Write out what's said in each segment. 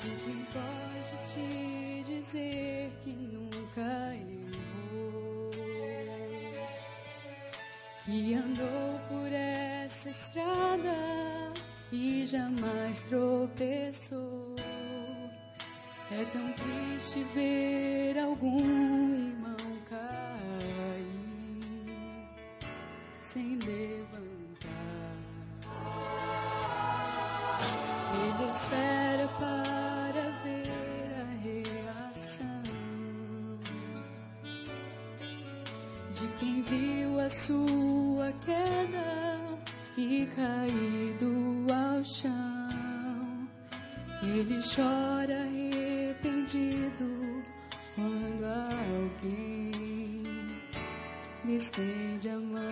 Quem pode te dizer que nunca errou, que andou por essa estrada e jamais tropeçou? É tão triste ver algum irmão cair sem levantar. Ele espera para ver a reação de quem viu a sua queda e caído ao chão. Ele chora arrependido quando alguém lhe estende a mão.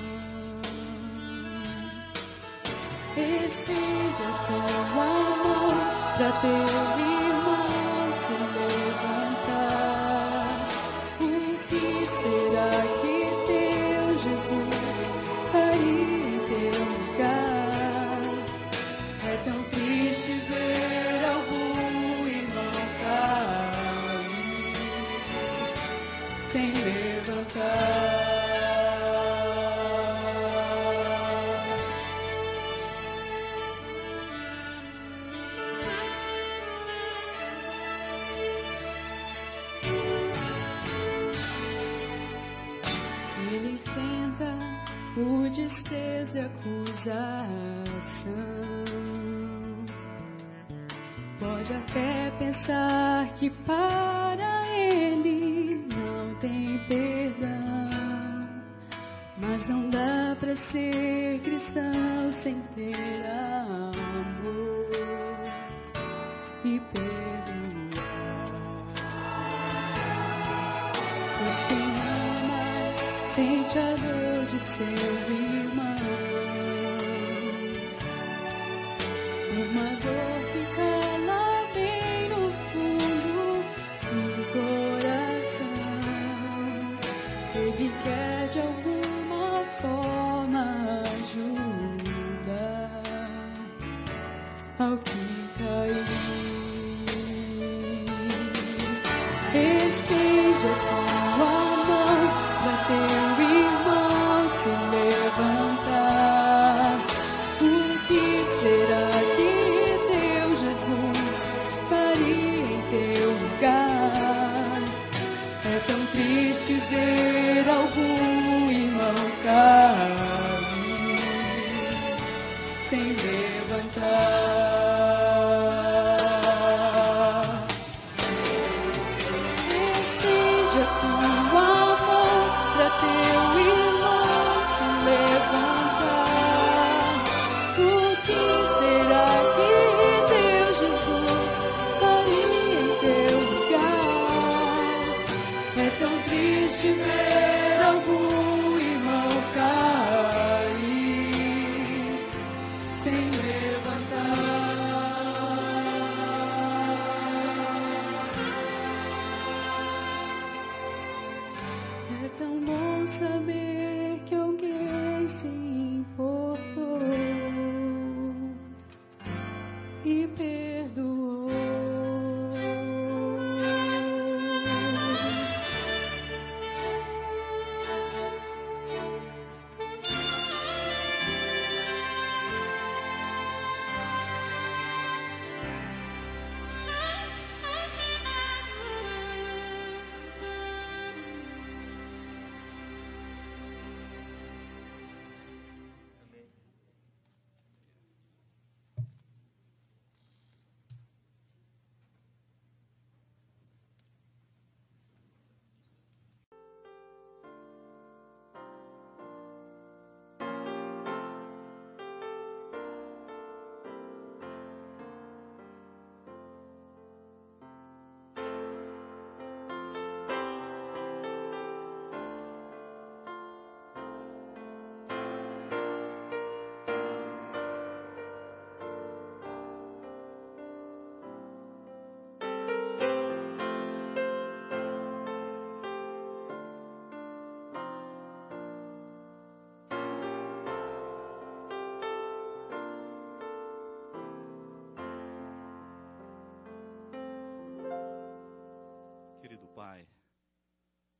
Estende a tua mão pra teu irmão se levantar. O que será que teu Jesus faria em teu lugar? É tão triste ver algum irmão cair sem levantar. Ele enfrenta o desprezo e a acusação. Pode até pensar que para ele não tem perdão, mas não dá pra ser cristão sem ter amor e perdoar. Pois quem ama sente a dor de seu irmão, uma dor que cala bem no fundo do coração. Ele quer de alguma forma ajudar ao que caiu. Estende a tua mão pra teu irmão se levantar. O que será que teu Jesus faria em teu lugar? É tão triste ver algum irmão cair sem levantar. Estende a tua mão pra teu irmão se levantar. O que será que teu Jesus faria em teu lugar? É tão triste ver algum irmão cair sem levantar. É tão bom saber que alguém se importou e perdoou.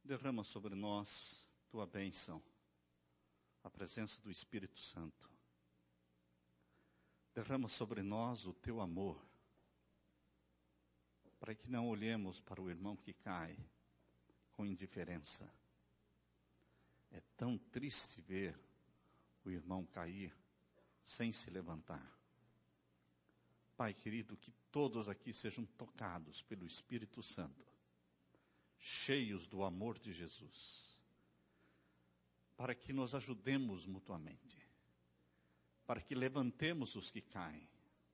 Derrama sobre nós tua bênção, a presença do Espírito Santo. Derrama sobre nós o teu amor, para que não olhemos para o irmão que cai com indiferença. É tão triste ver o irmão cair sem se levantar. Pai querido, que todos aqui sejam tocados pelo Espírito Santo, cheios do amor de Jesus, para que nos ajudemos mutuamente, para que levantemos os que caem,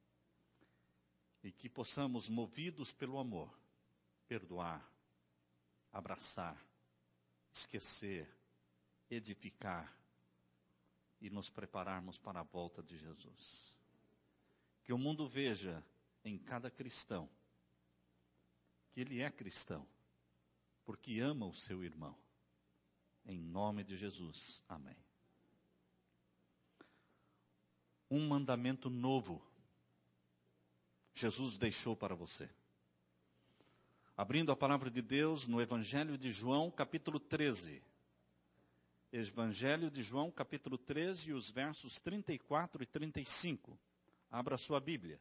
e que possamos, movidos pelo amor, perdoar, abraçar, esquecer, edificar e nos prepararmos para a volta de Jesus. Que o mundo veja em cada cristão que ele é cristão, porque ama o seu irmão. Em nome de Jesus. Amém. Um mandamento novo Jesus deixou para você. Abrindo a palavra de Deus no Evangelho de João, capítulo 13. Evangelho de João, capítulo 13, os versos 34 e 35. Abra sua Bíblia.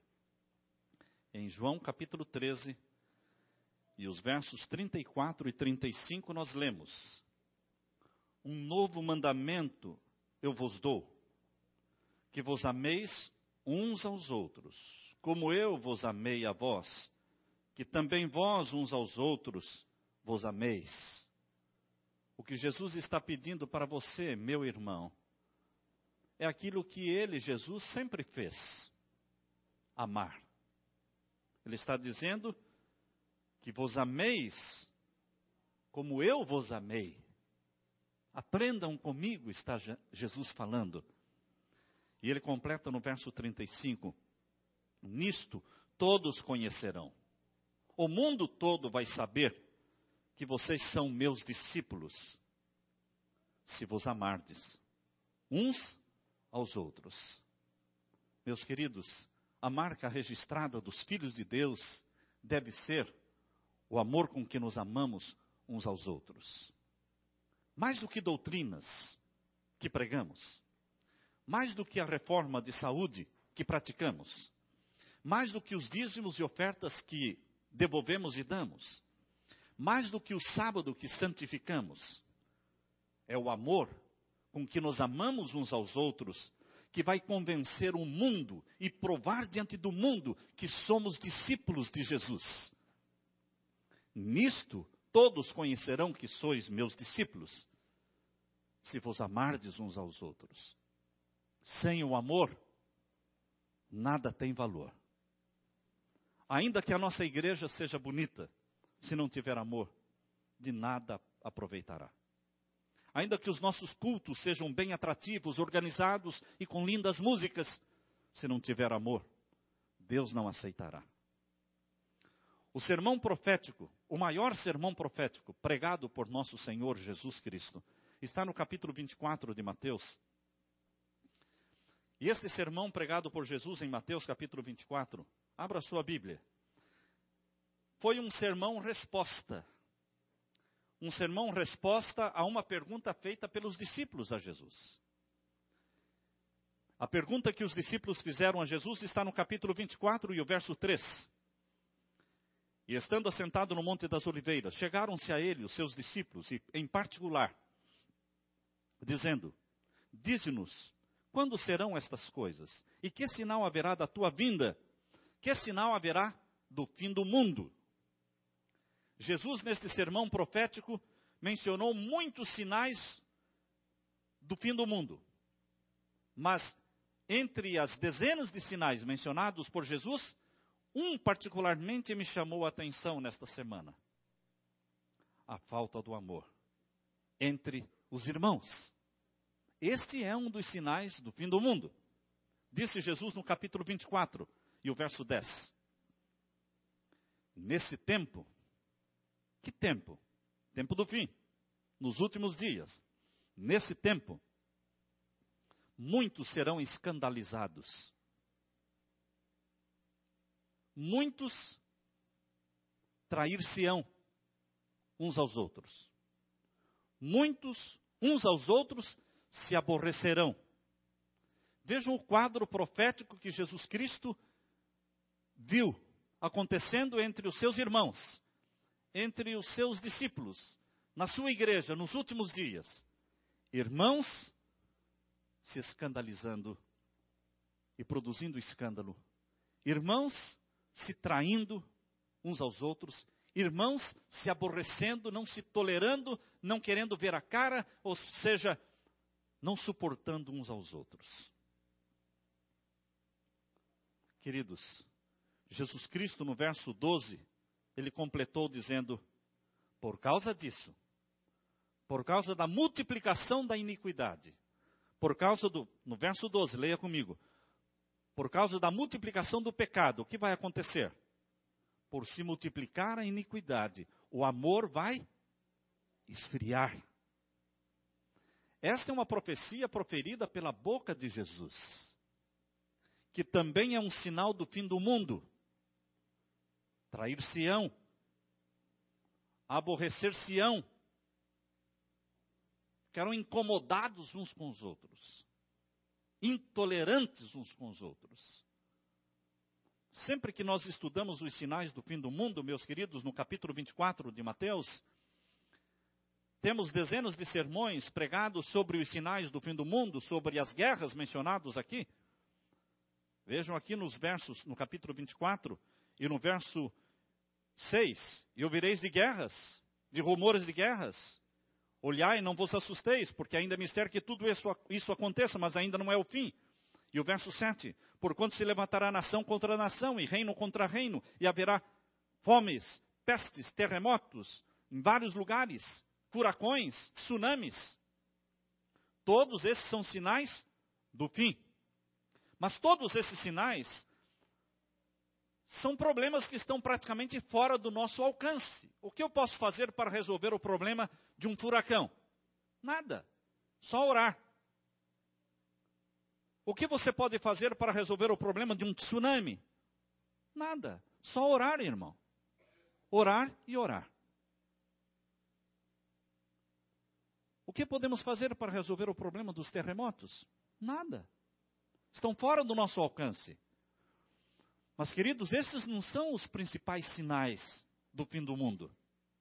Em João, capítulo 13, e os versos 34 e 35, nós lemos: Um novo mandamento eu vos dou, que vos ameis uns aos outros, como eu vos amei a vós, que também vós uns aos outros vos ameis. O que Jesus está pedindo para você, meu irmão, é aquilo que ele, Jesus, sempre fez: amar. Ele está dizendo que vos ameis como eu vos amei. Aprendam comigo, está Jesus falando. E ele completa no verso 35, nisto todos conhecerão. O mundo todo vai saber que vocês são meus discípulos, se vos amardes uns aos outros. Meus queridos, a marca registrada dos filhos de Deus deve ser o amor com que nos amamos uns aos outros. Mais do que doutrinas que pregamos, mais do que a reforma de saúde que praticamos, mais do que os dízimos e ofertas que devolvemos e damos, mais do que o sábado que santificamos, é o amor com que nos amamos uns aos outros que vai convencer o mundo e provar diante do mundo que somos discípulos de Jesus. Nisto todos conhecerão que sois meus discípulos, se vos amardes uns aos outros. Sem o amor, nada tem valor. Ainda que a nossa igreja seja bonita, se não tiver amor, de nada aproveitará. Ainda que os nossos cultos sejam bem atrativos, organizados e com lindas músicas, se não tiver amor, Deus não aceitará. O sermão profético, o maior sermão profético pregado por nosso Senhor Jesus Cristo, está no capítulo 24 de Mateus. E este sermão pregado por Jesus em Mateus capítulo 24, abra sua Bíblia, foi um sermão-resposta. Um sermão-resposta a uma pergunta feita pelos discípulos a Jesus. A pergunta que os discípulos fizeram a Jesus está no capítulo 24 e o verso 3. E estando assentado no Monte das Oliveiras, chegaram-se a ele os seus discípulos, e em particular, dizendo: dize-nos, quando serão estas coisas? E que sinal haverá da tua vinda? Que sinal haverá do fim do mundo? Jesus, neste sermão profético, mencionou muitos sinais do fim do mundo. Mas, entre as dezenas de sinais mencionados por Jesus, um particularmente me chamou a atenção nesta semana: a falta do amor entre os irmãos. Este é um dos sinais do fim do mundo. Disse Jesus no capítulo 24 e o verso 10. Nesse tempo, que tempo? Tempo do fim, nos últimos dias. Nesse tempo, muitos serão escandalizados. Muitos trair-se-ão uns aos outros. muitos uns aos outros se aborrecerão. Vejam o quadro profético que Jesus Cristo viu acontecendo entre os seus irmãos, entre os seus discípulos, na sua igreja, nos últimos dias. Irmãos se escandalizando e produzindo escândalo. Irmãos se traindo uns aos outros. Irmãos se aborrecendo, não se tolerando, não querendo ver a cara, ou seja, não suportando uns aos outros. Queridos, Jesus Cristo no verso 12, ele completou dizendo, por causa disso, por causa da multiplicação da iniquidade, no verso 12, leia comigo, por causa da multiplicação do pecado, o que vai acontecer? Por se multiplicar a iniquidade, o amor vai esfriar. Esta é uma profecia proferida pela boca de Jesus, que também é um sinal do fim do mundo. Trair-se-ão, aborrecer-se-ão, ficarão incomodados uns com os outros, intolerantes uns com os outros. Sempre que nós estudamos os sinais do fim do mundo, meus queridos, no capítulo 24 de Mateus, temos dezenas de sermões pregados sobre os sinais do fim do mundo, sobre as guerras mencionadas aqui. Vejam aqui nos versos, no capítulo 24 e no verso 6. E ouvireis de guerras, de rumores de guerras. Olhai, não vos assusteis, porque ainda é mistério que tudo isso aconteça, mas ainda não é o fim. E o verso 7. Porquanto se levantará nação contra nação, e reino contra reino, e haverá fomes, pestes, terremotos, em vários lugares, furacões, tsunamis. Todos esses são sinais do fim. Mas todos esses sinais são problemas que estão praticamente fora do nosso alcance. O que eu posso fazer para resolver o problema de um furacão? Nada. Só orar. O que você pode fazer para resolver o problema de um tsunami? Nada. Só orar, irmão. Orar e orar. O que podemos fazer para resolver o problema dos terremotos? Nada. Estão fora do nosso alcance. Mas, queridos, estes não são os principais sinais do fim do mundo.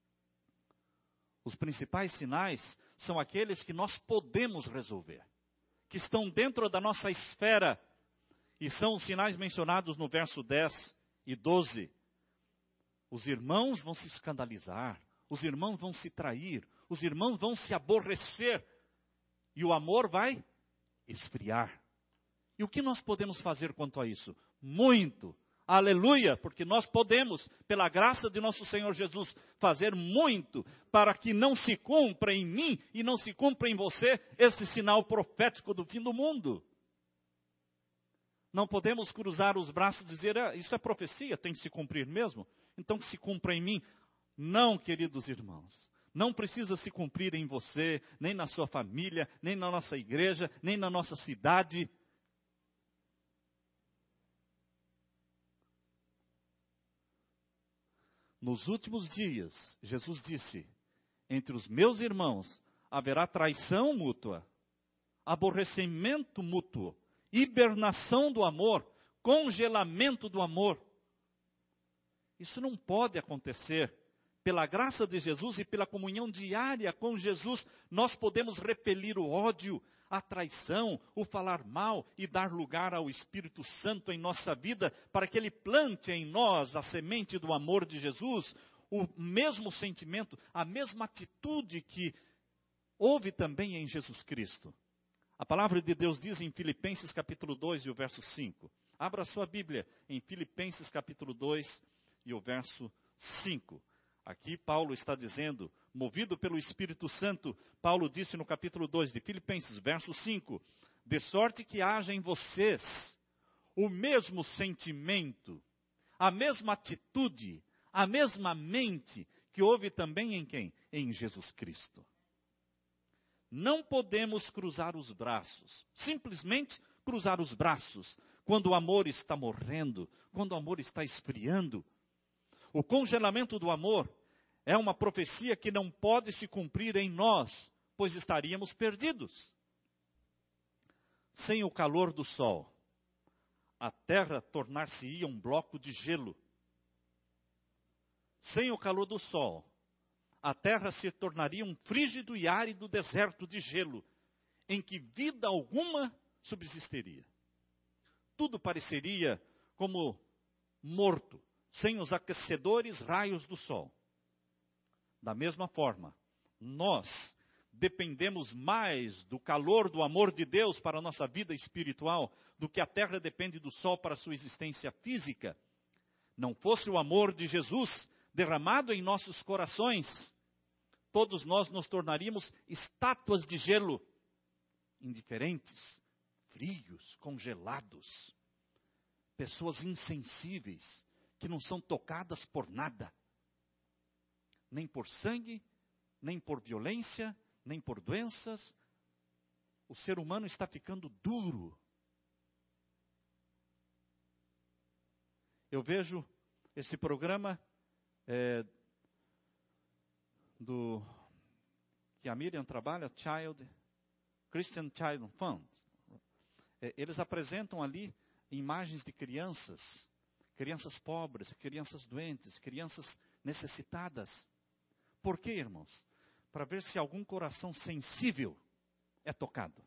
Os principais sinais são aqueles que nós podemos resolver, que estão dentro da nossa esfera, e são os sinais mencionados no verso 10 e 12. Os irmãos vão se escandalizar, os irmãos vão se trair, os irmãos vão se aborrecer, e o amor vai esfriar. E o que nós podemos fazer quanto a isso? Muito. Aleluia, porque nós podemos, pela graça de nosso Senhor Jesus, fazer muito para que não se cumpra em mim e não se cumpra em você este sinal profético do fim do mundo. Não podemos cruzar os braços e dizer, isso é profecia, tem que se cumprir mesmo, então que se cumpra em mim. Não, queridos irmãos, não precisa se cumprir em você, nem na sua família, nem na nossa igreja, nem na nossa cidade. Nos últimos dias, Jesus disse, entre os meus irmãos haverá traição mútua, aborrecimento mútuo, hibernação do amor, congelamento do amor. Isso não pode acontecer. Pela graça de Jesus e pela comunhão diária com Jesus, nós podemos repelir o ódio, a traição, o falar mal e dar lugar ao Espírito Santo em nossa vida, para que Ele plante em nós a semente do amor de Jesus, o mesmo sentimento, a mesma atitude que houve também em Jesus Cristo. A palavra de Deus diz em Filipenses capítulo 2 e o verso 5. Abra sua Bíblia em Filipenses capítulo 2 e o verso 5. Aqui Paulo está dizendo, movido pelo Espírito Santo, Paulo disse no capítulo 2 de Filipenses, verso 5, de sorte que haja em vocês o mesmo sentimento, a mesma atitude, a mesma mente que houve também em quem? Em Jesus Cristo. Não podemos cruzar os braços, simplesmente cruzar os braços, quando o amor está morrendo, quando o amor está esfriando. O congelamento do amor É uma profecia que não pode se cumprir em nós, pois estaríamos perdidos. Sem o calor do sol, a terra tornar-se-ia um bloco de gelo. Sem o calor do sol, a terra se tornaria um frígido e árido deserto de gelo, em que vida alguma subsistiria. Tudo pareceria como morto, sem os aquecedores raios do sol. Da mesma forma, nós dependemos mais do calor do amor de Deus para a nossa vida espiritual do que a terra depende do sol para a sua existência física. Não fosse o amor de Jesus derramado em nossos corações, todos nós nos tornaríamos estátuas de gelo, indiferentes, frios, congelados, pessoas insensíveis, que não são tocadas por nada, nem por sangue, nem por violência, nem por doenças. O ser humano está ficando duro. Eu vejo esse programa que a Miriam trabalha, Christian Child Fund. Eles apresentam ali imagens de crianças pobres, crianças doentes, crianças necessitadas. Por quê, irmãos? Para ver se algum coração sensível é tocado.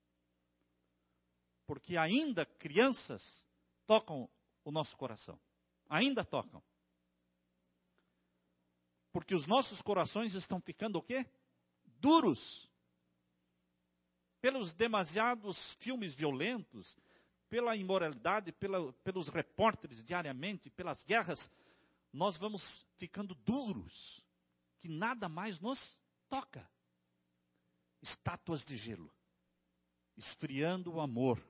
Porque ainda crianças tocam o nosso coração. Ainda tocam. Porque os nossos corações estão ficando o quê? Duros. Pelos demasiados filmes violentos, pela imoralidade, pelos repórteres diariamente, pelas guerras, nós vamos ficando duros, que nada mais nos toca. Estátuas de gelo, esfriando o amor.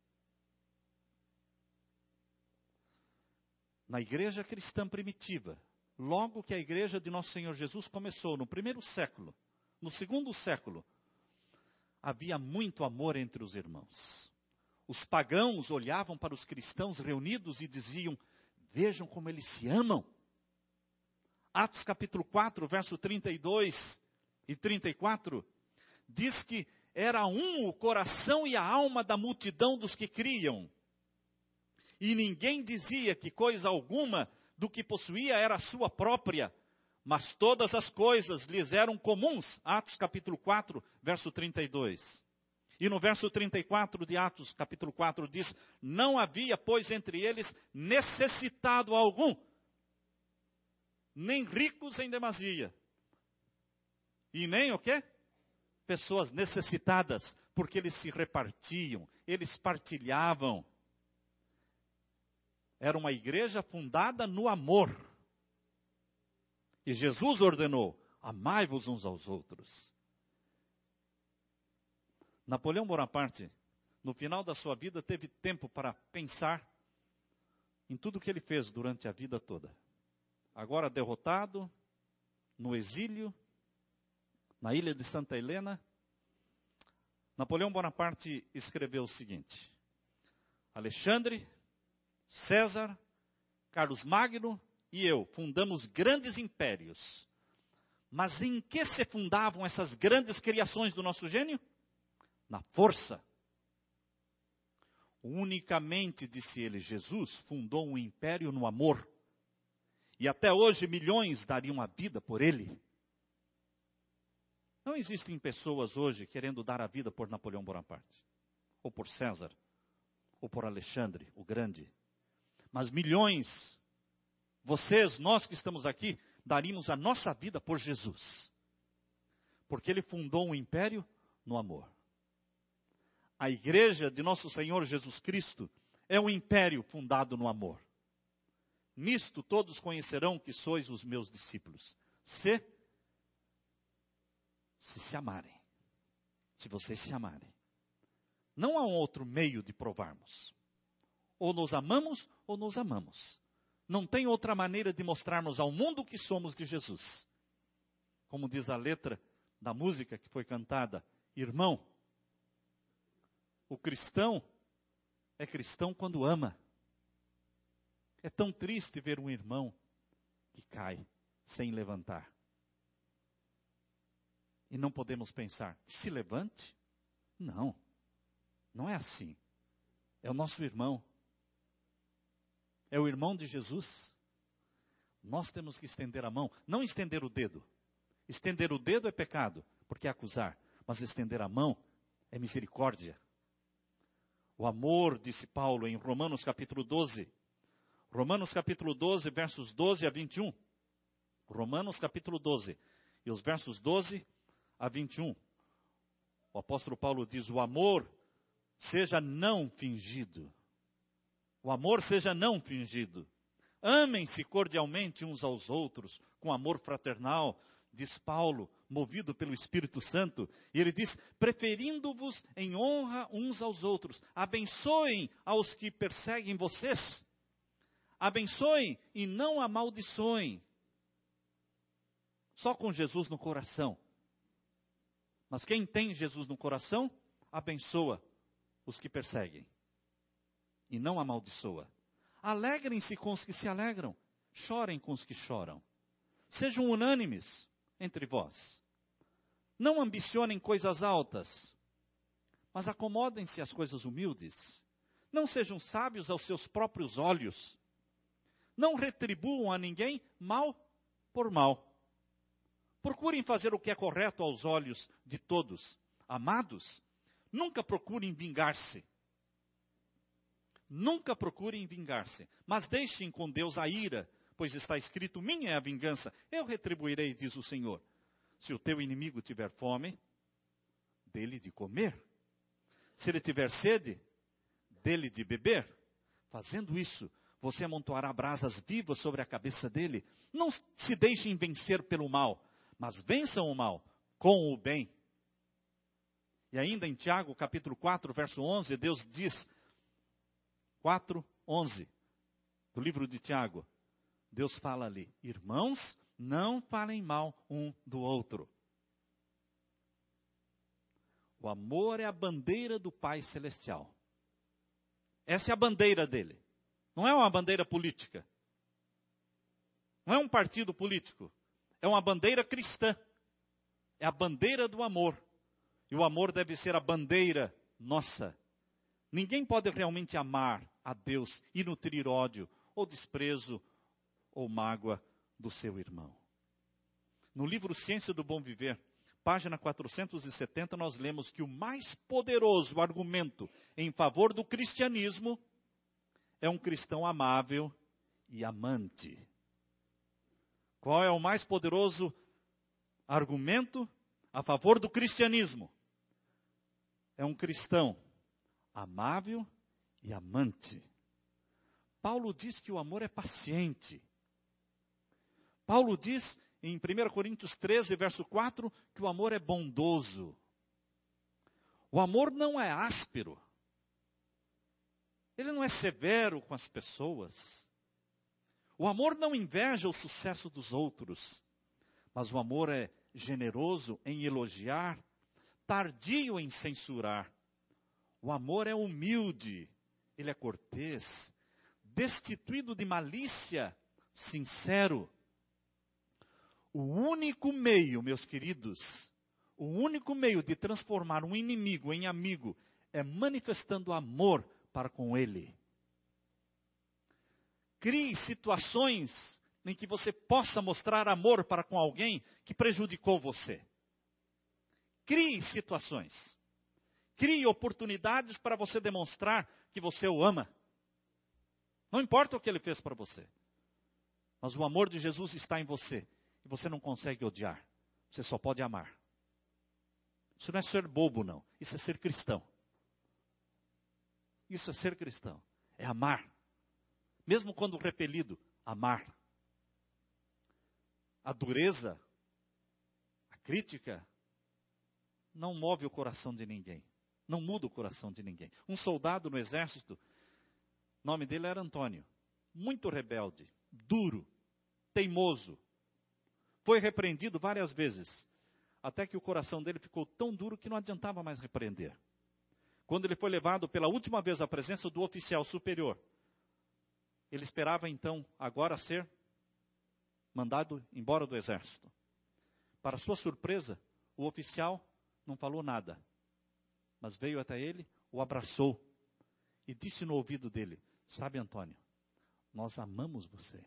Na igreja cristã primitiva, logo que a igreja de nosso Senhor Jesus começou, no primeiro século, no segundo século, havia muito amor entre os irmãos. Os pagãos olhavam para os cristãos reunidos e diziam: vejam como eles se amam. Atos capítulo 4, verso 32 e 34, diz que era um o coração e a alma da multidão dos que criam. E ninguém dizia que coisa alguma do que possuía era sua própria, mas todas as coisas lhes eram comuns. Atos capítulo 4, verso 32. E no verso 34 de Atos capítulo 4 diz: não havia, pois, entre eles necessitado algum, nem ricos em demasia, e nem o quê? Pessoas necessitadas, porque eles se repartiam, eles partilhavam. Era uma igreja fundada no amor. E Jesus ordenou: amai-vos uns aos outros. Napoleão Bonaparte, no final da sua vida, teve tempo para pensar em tudo que ele fez durante a vida toda. Agora derrotado, no exílio, na ilha de Santa Helena, Napoleão Bonaparte escreveu o seguinte: Alexandre, César, Carlos Magno e eu fundamos grandes impérios. Mas em que se fundavam essas grandes criações do nosso gênio? Na força. Unicamente, disse ele, Jesus fundou um império no amor. E até hoje milhões dariam a vida por ele. Não existem pessoas hoje querendo dar a vida por Napoleão Bonaparte, ou por César, ou por Alexandre, o Grande. Mas milhões, vocês, nós que estamos aqui, daríamos a nossa vida por Jesus. Porque ele fundou um império no amor. A igreja de nosso Senhor Jesus Cristo é um império fundado no amor. Nisto todos conhecerão que sois os meus discípulos. Se amarem. Se vocês se amarem. Não há um outro meio de provarmos. Ou nos amamos, ou nos amamos. Não tem outra maneira de mostrarmos ao mundo que somos de Jesus. Como diz a letra da música que foi cantada: irmão, o cristão é cristão quando ama. É tão triste ver um irmão que cai sem levantar. E não podemos pensar, se levante? Não, não é assim. É o nosso irmão. É o irmão de Jesus. Nós temos que estender a mão, não estender o dedo. Estender o dedo é pecado, porque é acusar. Mas estender a mão é misericórdia. O amor, disse Paulo em Romanos capítulo 12. Romanos capítulo 12, versos 12 a 21. Romanos capítulo 12. E os versos 12 a 21. O apóstolo Paulo diz, o amor seja não fingido. O amor seja não fingido. Amem-se cordialmente uns aos outros, com amor fraternal, diz Paulo, movido pelo Espírito Santo. E ele diz, preferindo-vos em honra uns aos outros. Abençoem aos que perseguem vocês. Abençoem e não amaldiçoem. Só com Jesus no coração. Mas quem tem Jesus no coração, abençoa os que perseguem. E não amaldiçoa. Alegrem-se com os que se alegram. Chorem com os que choram. Sejam unânimes entre vós. Não ambicionem coisas altas, mas acomodem-se às coisas humildes. Não sejam sábios aos seus próprios olhos. Não retribuam a ninguém mal por mal. Procurem fazer o que é correto aos olhos de todos. Amados, nunca procurem vingar-se. Nunca procurem vingar-se, mas deixem com Deus a ira, pois está escrito, minha é a vingança, eu retribuirei, diz o Senhor. Se o teu inimigo tiver fome, dê-lhe de comer. Se ele tiver sede, dê-lhe de beber. Fazendo isso, você amontoará brasas vivas sobre a cabeça dele. Não se deixem vencer pelo mal, mas vençam o mal com o bem. E ainda em Tiago, capítulo 4, verso 11, Deus diz, 4:11, do livro de Tiago, Deus fala ali, irmãos, não falem mal um do outro. O amor é a bandeira do Pai Celestial. Essa é a bandeira dele. Não é uma bandeira política. Não é um partido político. É uma bandeira cristã. É a bandeira do amor. E o amor deve ser a bandeira nossa. Ninguém pode realmente amar a Deus e nutrir ódio, ou desprezo, ou mágoa do seu irmão. No livro Ciência do Bom Viver, página 470, nós lemos que o mais poderoso argumento em favor do cristianismo é um cristão amável e amante. Qual é o mais poderoso argumento a favor do cristianismo? É um cristão amável e amante. Paulo diz que o amor é paciente. Paulo diz em 1 Coríntios 13, verso 4, que o amor é bondoso. O amor não é áspero. Ele não é severo com as pessoas. O amor não inveja o sucesso dos outros. Mas o amor é generoso em elogiar, tardio em censurar. O amor é humilde, ele é cortês, destituído de malícia, sincero. O único meio, meus queridos, o único meio de transformar um inimigo em amigo é manifestando amor para com ele. Crie situações em que você possa mostrar amor para com alguém que prejudicou você. Crie situações. Crie oportunidades para você demonstrar que você o ama. Não importa o que ele fez para você. Mas o amor de Jesus está em você. E você não consegue odiar. Você só pode amar. Isso não é ser bobo, não. Isso é ser cristão. Isso é ser cristão. É amar. Mesmo quando repelido, amar. A dureza, a crítica, não move o coração de ninguém. Não muda o coração de ninguém. Um soldado no exército, o nome dele era Antônio. Muito rebelde, duro, teimoso. Foi repreendido várias vezes. Até que o coração dele ficou tão duro que não adiantava mais repreender. Quando ele foi levado pela última vez à presença do oficial superior, ele esperava então agora ser mandado embora do exército. Para sua surpresa, O oficial não falou nada, mas veio até ele, o abraçou e disse no ouvido dele: sabe, Antônio, nós amamos você.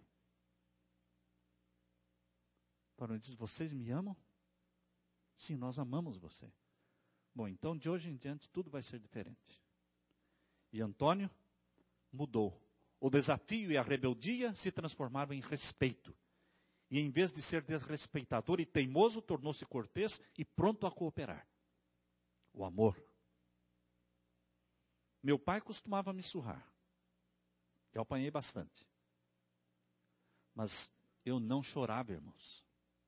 Antônio diz: vocês me amam? Sim, nós amamos você. Bom, então de hoje em diante tudo vai ser diferente. E Antônio mudou. O desafio e a rebeldia se transformaram em respeito. E em vez de ser desrespeitador e teimoso, tornou-se cortês e pronto a cooperar. O amor. Meu pai costumava me surrar. Eu apanhei bastante. Mas eu não chorava, irmãos.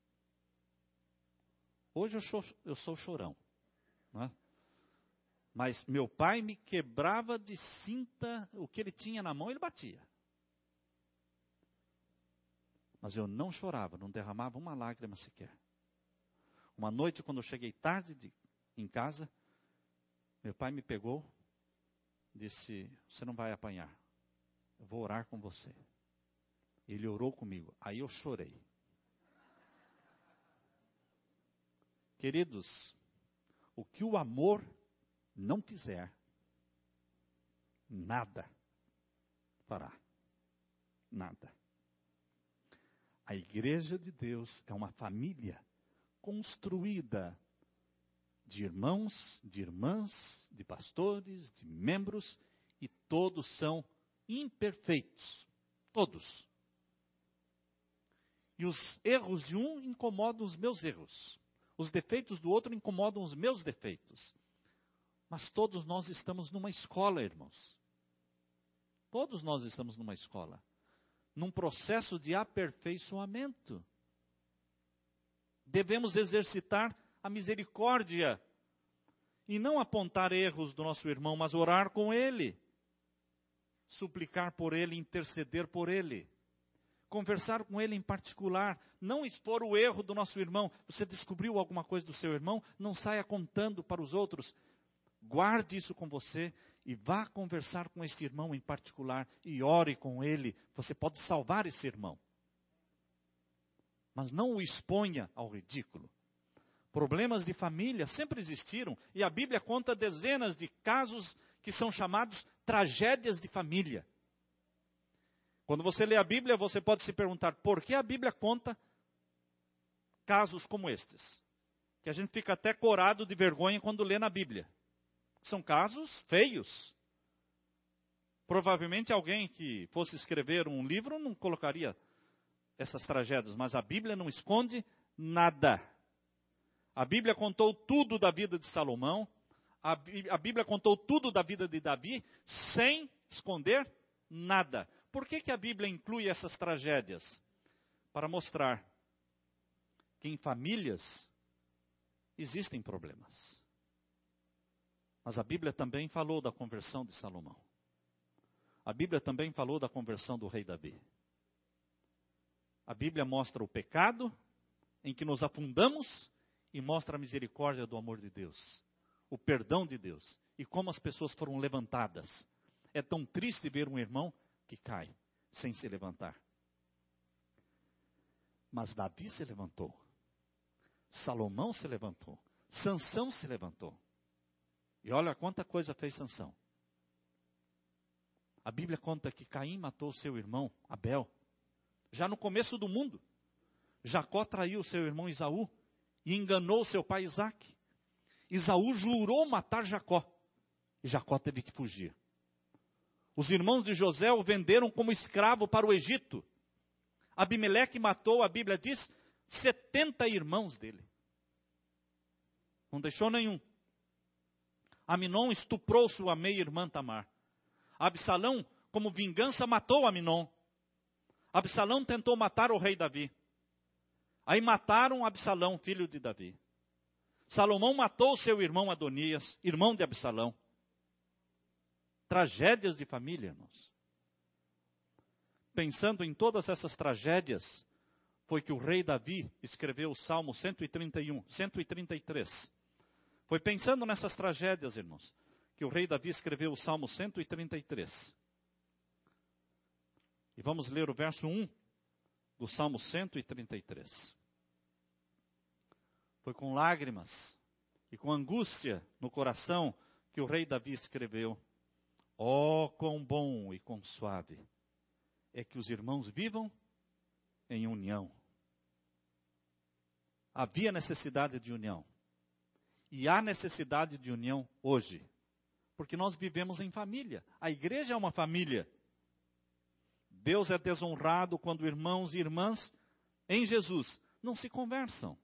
Hoje eu sou chorão. Não é? Mas meu pai me quebrava de cinta, o que ele tinha na mão ele batia. Mas eu não chorava, não derramava uma lágrima sequer. Uma noite, quando eu cheguei tarde em casa, meu pai me pegou, disse: você não vai apanhar, eu vou orar com você. Ele orou comigo, aí eu chorei. Queridos, o que o amor não fizer, nada fará. Nada. A igreja de Deus é uma família construída de irmãos, de irmãs, de pastores, de membros, e todos são imperfeitos. Todos. E os erros de um incomodam os meus erros. Os defeitos do outro incomodam os meus defeitos. Mas todos nós estamos numa escola, irmãos. Todos nós estamos numa escola. Num processo de aperfeiçoamento. Devemos exercitar a misericórdia. E não apontar erros do nosso irmão, mas orar com ele. Suplicar por ele, interceder por ele. Conversar com ele em particular, não expor o erro do nosso irmão. Você descobriu alguma coisa do seu irmão? Não saia contando para os outros. Guarde isso com você e vá conversar com esse irmão em particular e ore com ele. Você pode salvar esse irmão. Mas não o exponha ao ridículo. Problemas de família sempre existiram e a Bíblia conta dezenas de casos que são chamados tragédias de família. Quando você lê a Bíblia, você pode se perguntar por que a Bíblia conta casos como estes. Que a gente fica até corado de vergonha quando lê na Bíblia. São casos feios. Provavelmente alguém que fosse escrever um livro não colocaria essas tragédias, mas a Bíblia não esconde nada. A Bíblia contou tudo da vida de Salomão, a Bíblia contou tudo da vida de Davi, sem esconder nada. Por que a Bíblia inclui essas tragédias? Para mostrar que em famílias existem problemas. Mas a Bíblia também falou da conversão de Salomão. A Bíblia também falou da conversão do rei Davi. A Bíblia mostra o pecado em que nos afundamos e mostra a misericórdia do amor de Deus, o perdão de Deus e como as pessoas foram levantadas. É tão triste ver um irmão que cai sem se levantar. Mas Davi se levantou. Salomão se levantou. Sansão se levantou. E olha quanta coisa fez Sansão. A Bíblia conta que Caim matou seu irmão Abel. Já no começo do mundo. Jacó traiu seu irmão Esaú e enganou seu pai Isaque. Esaú jurou matar Jacó. E Jacó teve que fugir. Os irmãos de José o venderam como escravo para o Egito. Abimeleque matou, a Bíblia diz, 70 irmãos dele. Não deixou nenhum. Aminon estuprou sua meia-irmã Tamar. Absalão, como vingança, matou Aminon. Absalão tentou matar o rei Davi. Aí mataram Absalão, filho de Davi. Salomão matou seu irmão Adonias, irmão de Absalão. Tragédias de família, irmãos. Pensando em todas essas tragédias, foi que o rei Davi escreveu o Salmo 133. Foi pensando nessas tragédias, irmãos, que o rei Davi escreveu o Salmo 133. E vamos ler o verso 1 do Salmo 133. Foi com lágrimas e com angústia no coração que o rei Davi escreveu: ó, quão bom e quão suave é que os irmãos vivam em união. Havia necessidade de união. E há necessidade de união hoje. Porque nós vivemos em família. A igreja é uma família. Deus é desonrado quando irmãos e irmãs em Jesus não se conversam.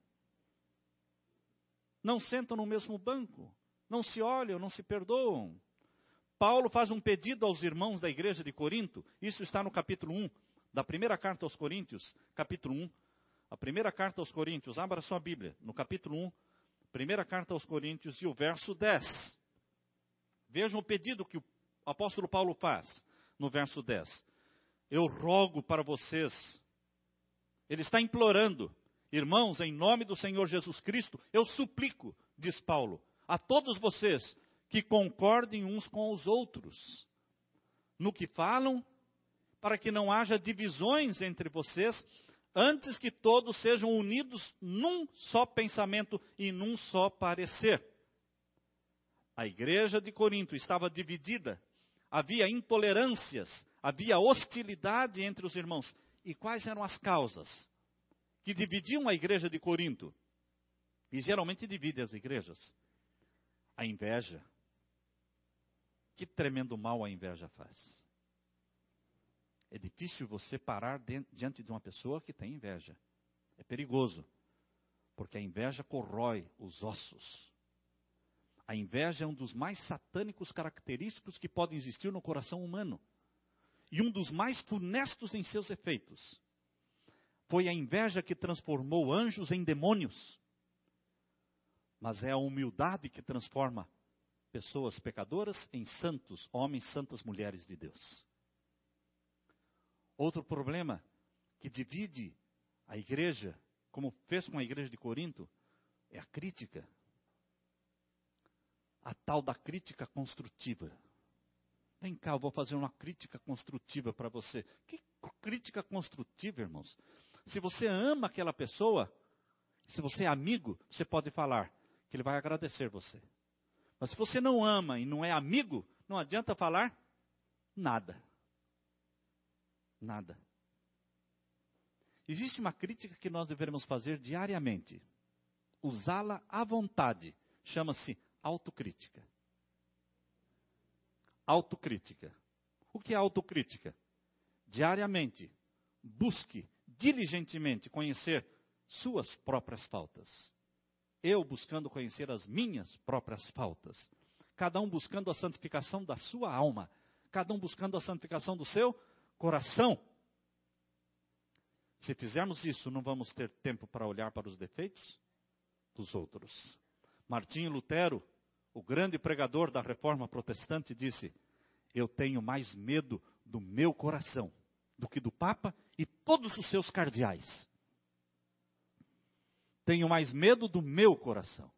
Não sentam no mesmo banco. Não se olham, não se perdoam. Paulo faz um pedido aos irmãos da igreja de Corinto. Isso está no capítulo 1 da primeira carta aos Coríntios, capítulo 1. A primeira carta aos Coríntios, abra sua Bíblia, no capítulo 1, primeira carta aos Coríntios e o verso 10. Vejam o pedido que o apóstolo Paulo faz no verso 10. Eu rogo para vocês, ele está implorando, irmãos, em nome do Senhor Jesus Cristo, eu suplico, diz Paulo, a todos vocês que concordem uns com os outros, no que falam, para que não haja divisões entre vocês, antes que todos sejam unidos num só pensamento e num só parecer. A igreja de Corinto estava dividida, havia intolerâncias, havia hostilidade entre os irmãos. E quais eram as causas que dividiam a igreja de Corinto? E geralmente divide as igrejas. A inveja. Que tremendo mal a inveja faz. É difícil você parar diante de uma pessoa que tem inveja. É perigoso, porque a inveja corrói os ossos. A inveja é um dos mais satânicos característicos que podem existir no coração humano. E um dos mais funestos em seus efeitos. Foi a inveja que transformou anjos em demônios. Mas é a humildade que transforma pessoas pecadoras em santos, homens, santas mulheres de Deus. Outro problema que divide a igreja, como fez com a igreja de Corinto, é a crítica. A tal da crítica construtiva. Vem cá, eu vou fazer uma crítica construtiva para você. Que crítica construtiva, irmãos? Se você ama aquela pessoa, se você é amigo, você pode falar que ele vai agradecer você. Mas se você não ama e não é amigo, não adianta falar nada. Nada. Existe uma crítica que nós devemos fazer diariamente. Usá-la à vontade. Chama-se autocrítica. Autocrítica. O que é autocrítica? Diariamente, busque diligentemente conhecer suas próprias faltas. Eu buscando conhecer as minhas próprias faltas. Cada um buscando a santificação da sua alma. Cada um buscando a santificação do seu coração. Se fizermos isso, não vamos ter tempo para olhar para os defeitos dos outros. Martinho Lutero, o grande pregador da Reforma Protestante, disse: eu tenho mais medo do meu coração do que do Papa e todos os seus cardeais. Tenho mais medo do meu coração.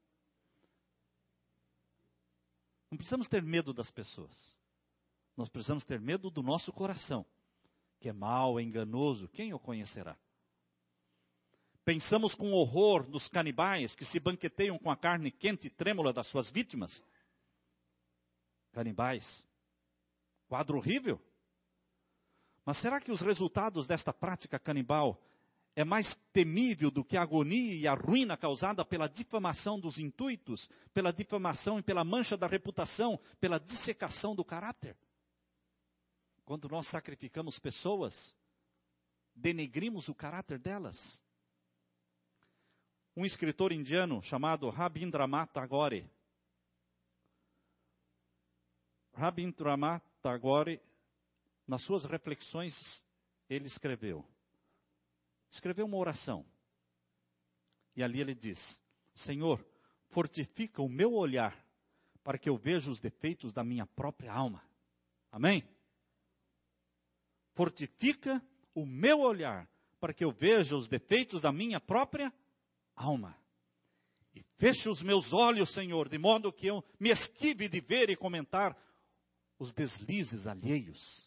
Não precisamos ter medo das pessoas. Nós precisamos ter medo do nosso coração, que é mau, é enganoso. Quem o conhecerá? Pensamos com horror nos canibais que se banqueteiam com a carne quente e trêmula das suas vítimas. Canibais. Quadro horrível. Mas será que os resultados desta prática canibal é mais temível do que a agonia e a ruína causada pela difamação dos intuitos, pela difamação e pela mancha da reputação, pela dissecação do caráter? Quando nós sacrificamos pessoas, denegrimos o caráter delas. Um escritor indiano chamado Rabindranath Tagore. Rabindranath Tagore, nas suas reflexões, ele escreveu uma oração. E ali ele diz: Senhor, fortifica o meu olhar para que eu veja os defeitos da minha própria alma. Amém? Fortifica o meu olhar para que eu veja os defeitos da minha própria alma. E fecha os meus olhos, Senhor, de modo que eu me esquive de ver e comentar os deslizes alheios.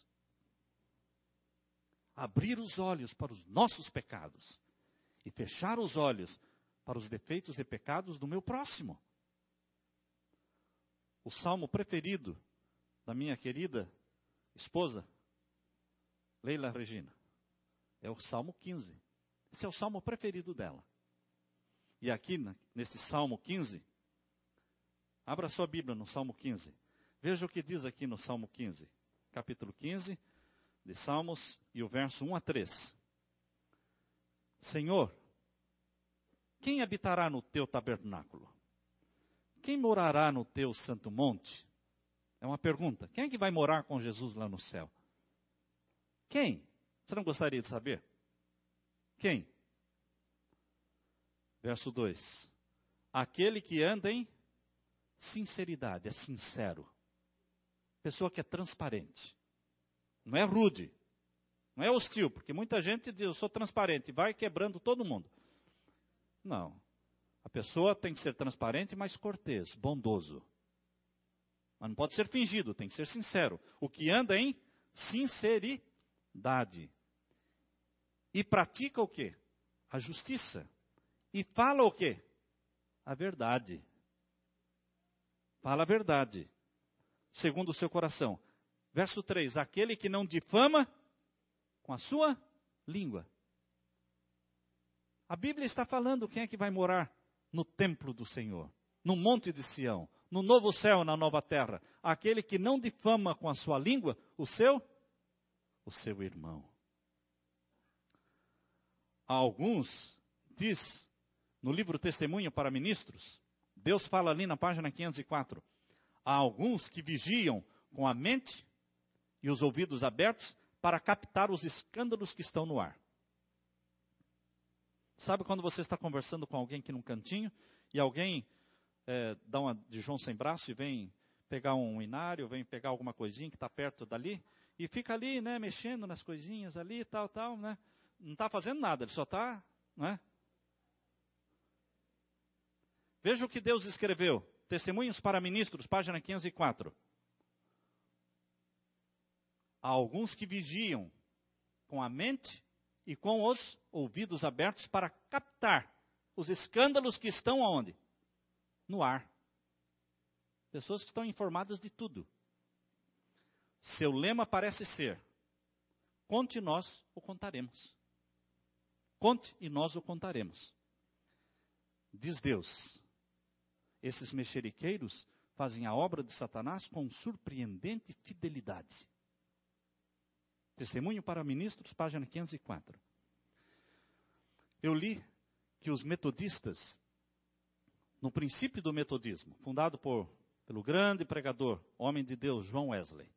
Abrir os olhos para os nossos pecados e fechar os olhos para os defeitos e pecados do meu próximo. O salmo preferido da minha querida esposa, Leila Regina, é o Salmo 15. Esse é o salmo preferido dela. E aqui, nesse Salmo 15, abra sua Bíblia no Salmo 15. Veja o que diz aqui no Salmo 15, capítulo 15 de Salmos, e o verso 1 a 3. Senhor, quem habitará no teu tabernáculo? Quem morará no teu santo monte? É uma pergunta. Quem é que vai morar com Jesus lá no céu? Quem? Você não gostaria de saber? Quem? Verso 2. Aquele que anda em sinceridade, é sincero. Pessoa que é transparente. Não é rude. Não é hostil, porque muita gente diz, eu sou transparente, vai quebrando todo mundo. Não. A pessoa tem que ser transparente, mas cortês, bondoso. Mas não pode ser fingido, tem que ser sincero. O que anda em sinceridade. E pratica o quê? A justiça. E fala o quê? A verdade. Fala a verdade. Segundo o seu coração. Verso 3. Aquele que não difama com a sua língua. A Bíblia está falando quem é que vai morar no templo do Senhor, no monte de Sião, no novo céu, na nova terra. Aquele que não difama com a sua língua o seu irmão. A alguns, diz no livro Testemunho para Ministros, Deus fala ali na página 504, há alguns que vigiam com a mente e os ouvidos abertos para captar os escândalos que estão no ar. Sabe quando você está conversando com alguém aqui num cantinho e alguém dá uma de João sem braço e vem pegar um inário, vem pegar alguma coisinha que está perto dali e fica ali, né, mexendo nas coisinhas ali, tal, né? Não está fazendo nada, ele só está, né? Veja o que Deus escreveu. Testemunhos para Ministros, página 504. Há alguns que vigiam com a mente e com os ouvidos abertos para captar os escândalos que estão aonde? No ar. Pessoas que estão informadas de tudo. Seu lema parece ser, conte e nós o contaremos. Conte e nós o contaremos. Diz Deus, esses mexeriqueiros fazem a obra de Satanás com surpreendente fidelidade. Testemunho para Ministros, página 504. Eu li que os metodistas, no princípio do metodismo, fundado pelo grande pregador, homem de Deus, John Wesley.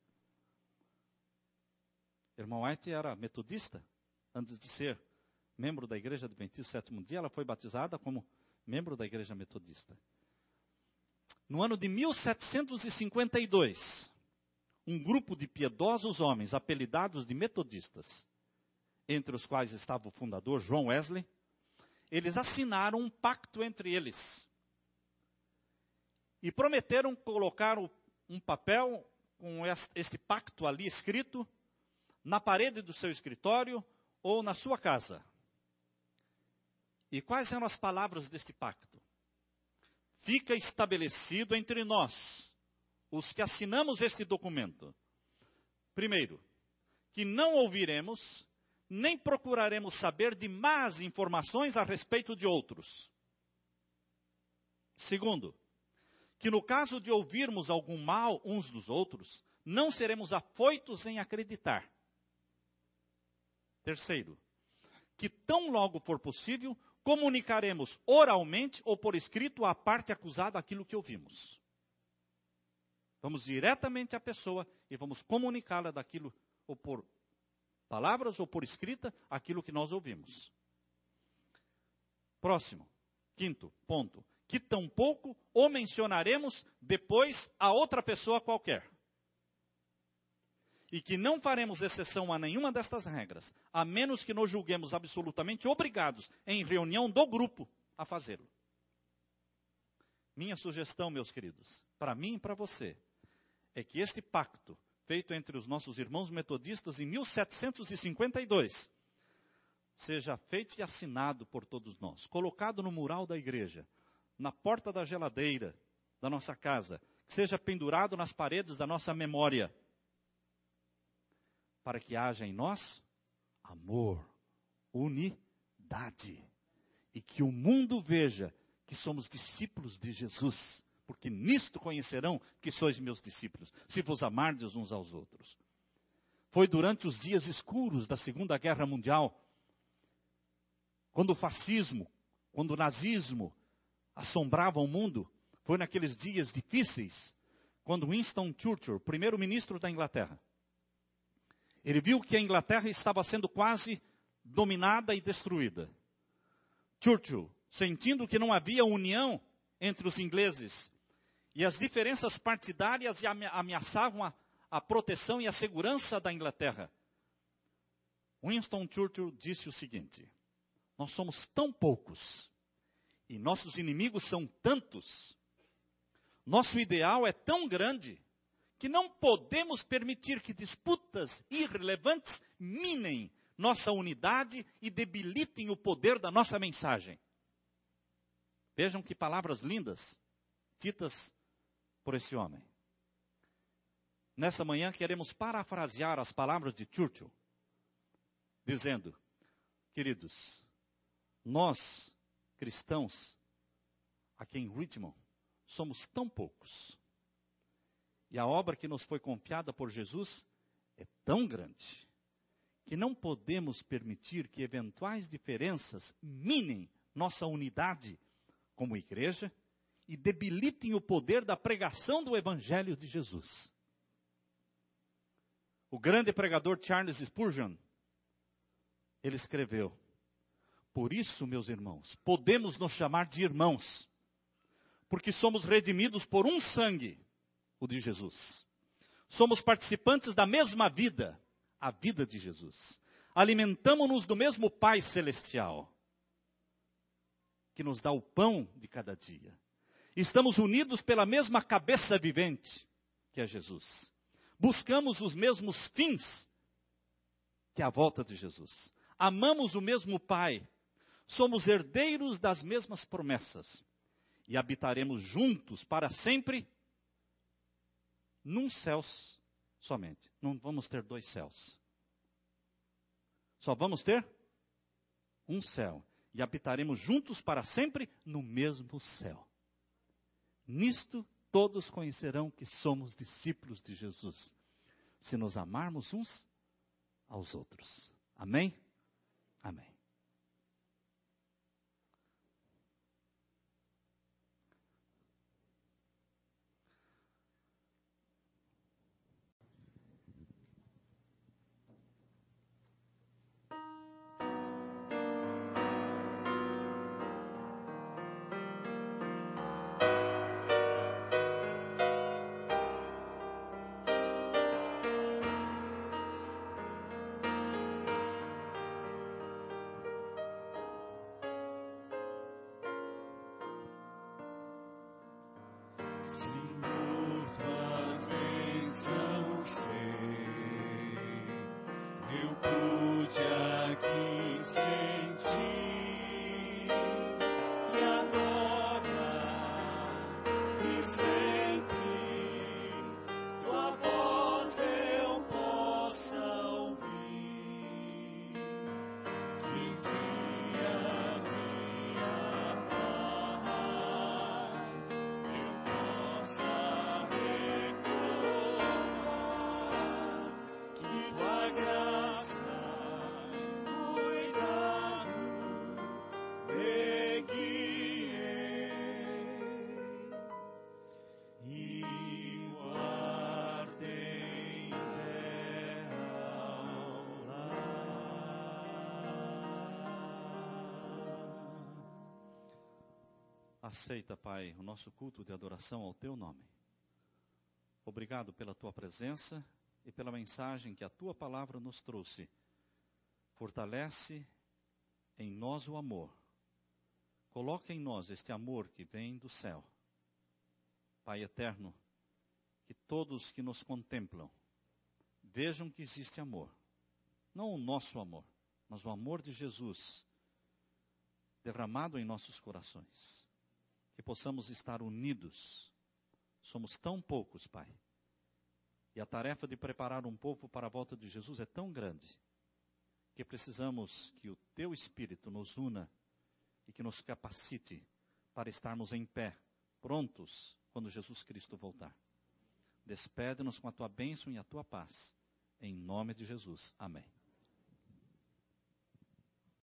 Irmã White era metodista, antes de ser membro da Igreja Adventista do Sétimo Dia, ela foi batizada como membro da Igreja Metodista. No ano de 1752, um grupo de piedosos homens, apelidados de metodistas, entre os quais estava o fundador, John Wesley, eles assinaram um pacto entre eles. E prometeram colocar um papel com este pacto ali escrito na parede do seu escritório ou na sua casa. E quais eram as palavras deste pacto? Fica estabelecido entre nós, os que assinamos este documento. Primeiro, que não ouviremos, nem procuraremos saber de más informações a respeito de outros. Segundo, que no caso de ouvirmos algum mal uns dos outros, não seremos afoitos em acreditar. Terceiro, que tão logo for possível, comunicaremos oralmente ou por escrito à parte acusada aquilo que ouvimos. Vamos diretamente à pessoa e vamos comunicá-la daquilo, ou por palavras ou por escrita, aquilo que nós ouvimos. Próximo, quinto ponto, que tampouco o mencionaremos depois a outra pessoa qualquer. E que não faremos exceção a nenhuma destas regras, a menos que nos julguemos absolutamente obrigados, em reunião do grupo, a fazê-lo. Minha sugestão, meus queridos, para mim e para você, é que este pacto, feito entre os nossos irmãos metodistas em 1752, seja feito e assinado por todos nós, colocado no mural da igreja, na porta da geladeira da nossa casa, que seja pendurado nas paredes da nossa memória, para que haja em nós amor, unidade, e que o mundo veja que somos discípulos de Jesus, porque nisto conhecerão que sois meus discípulos, se vos amardes uns aos outros. Foi durante os dias escuros da Segunda Guerra Mundial, quando o fascismo, quando o nazismo assombrava o mundo, foi naqueles dias difíceis, quando Winston Churchill, primeiro-ministro da Inglaterra, ele viu que a Inglaterra estava sendo quase dominada e destruída. Churchill, sentindo que não havia união entre os ingleses e as diferenças partidárias ameaçavam a proteção e a segurança da Inglaterra, Winston Churchill disse o seguinte: nós somos tão poucos e nossos inimigos são tantos, nosso ideal é tão grande que não podemos permitir que disputas irrelevantes minem nossa unidade e debilitem o poder da nossa mensagem. Vejam que palavras lindas ditas por esse homem. Nesta manhã queremos parafrasear as palavras de Churchill, dizendo: queridos, nós, cristãos, aqui em Richmond, somos tão poucos. E a obra que nos foi confiada por Jesus é tão grande, que não podemos permitir que eventuais diferenças minem nossa unidade como igreja e debilitem o poder da pregação do Evangelho de Jesus. O grande pregador Charles Spurgeon, ele escreveu: por isso, meus irmãos, podemos nos chamar de irmãos, porque somos redimidos por um sangue, o de Jesus. Somos participantes da mesma vida, a vida de Jesus. Alimentamo-nos do mesmo Pai Celestial, que nos dá o pão de cada dia. Estamos unidos pela mesma cabeça vivente, que é Jesus. Buscamos os mesmos fins, que é a volta de Jesus. Amamos o mesmo Pai. Somos herdeiros das mesmas promessas. E habitaremos juntos para sempre num céu somente. Não vamos ter dois céus. Só vamos ter um céu. E habitaremos juntos para sempre no mesmo céu. Nisto todos conhecerão que somos discípulos de Jesus, se nos amarmos uns aos outros. Amém? Amém. Senhor, tuas bênçãos sei, eu pude aqui sentir, e agora e sempre tua voz eu possa ouvir, que dia a dia, Pai, eu possa recordar que tua graça e cuidado me guiei e guardei em terra ao lar. Aceita, Pai, o nosso culto de adoração ao Teu nome. Obrigado pela Tua presença e pela mensagem que a Tua palavra nos trouxe. Fortalece em nós o amor. Coloca em nós este amor que vem do céu. Pai eterno, que todos que nos contemplam vejam que existe amor. Não o nosso amor, mas o amor de Jesus derramado em nossos corações. Que possamos estar unidos. Somos tão poucos, Pai. E a tarefa de preparar um povo para a volta de Jesus é tão grande, que precisamos que o Teu Espírito nos una e que nos capacite para estarmos em pé, prontos, quando Jesus Cristo voltar. Despede-nos com a Tua bênção e a Tua paz. Em nome de Jesus. Amém.